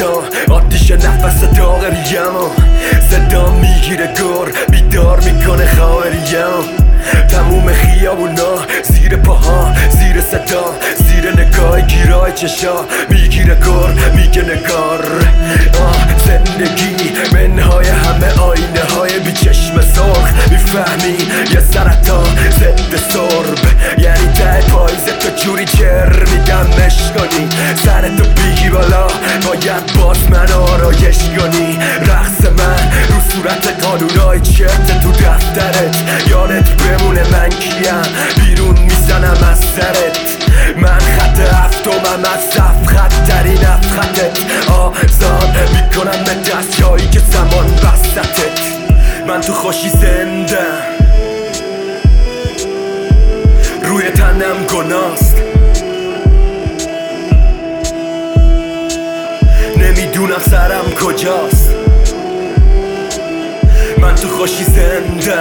سرطان آتیش نفس داغریم صدا میگیره گر بیدار میکنه خواهریم تموم خیابونا زیر پاها زیر صدا زیر نگاه گیرای چشا میگیره گر میگه نگار زندگی منهای همه آینه های بی چشم سرخ میفهمی یه سرطان ضد سرب یعنی ته پاییز تو جوری جر میدمش کنی سرتو بگی بالا باید باز من آرایش کنی رقص من رو صورت قانونای چرت تو دفترت یادت بمونه من کیم بیرون میزنم از سرت من خط هفتمم از صف خطترین خطت آزاد میکنم به دست جایی که زمان وسطت من تو خوشی زنده روی تنم گناست نمیدونم سرم کجاست من تو خوشی زنده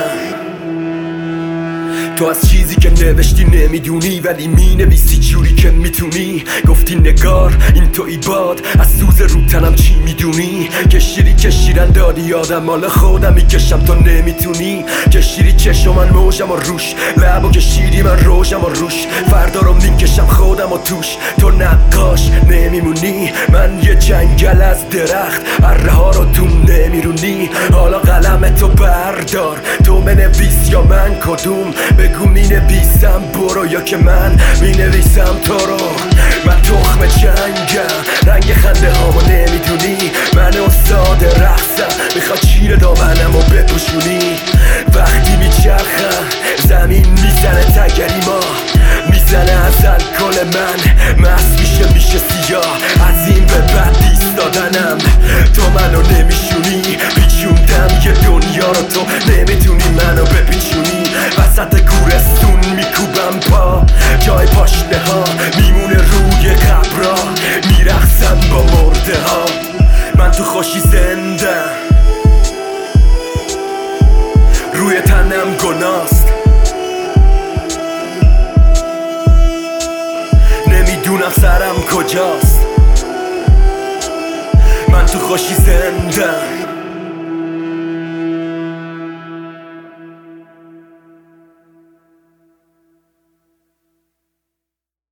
تو از چیزی که نوشتی نمیدونی ولی مینویسی جوری که میتونی گفتی نگار این تویی باد از سوز رو تنم چی میدونی کشیدن دادی یادم مال خودم میکشم تو نمیتونی کشیدی چشم من موجم و روش لبو کشیدی من روشم و روش فردا رو میکشم خودم و توش تو نقاش نمیمونی من یه جنگل از درخت اره ها رو تو نمیرونی حالا قلم تو بردار تو بنویس یا من کدوم بگو مینویسم برو یا که من مینویسم تو رو من تخم جنگم رنگ خنده هامو نمیدونی من استاد رقصم میخواد چیر دامنم و بپوشونی وقتی میچرخم زمین میزنه تگری ما میزنه از الکل من مست میشه سیاه از این به بعد ایستادنم تو منو نمیشونی پیچوندم یه دنیا رو تو نمیتونی منو بپیچونی وسط گورستون میکوبم پا جای پاشنه ها میمونه روی قبرا میرقصم با مرده ها من تو خوشی زنده روی تنم گناست نمیدونم سرم کجاست من تو خوشی زنده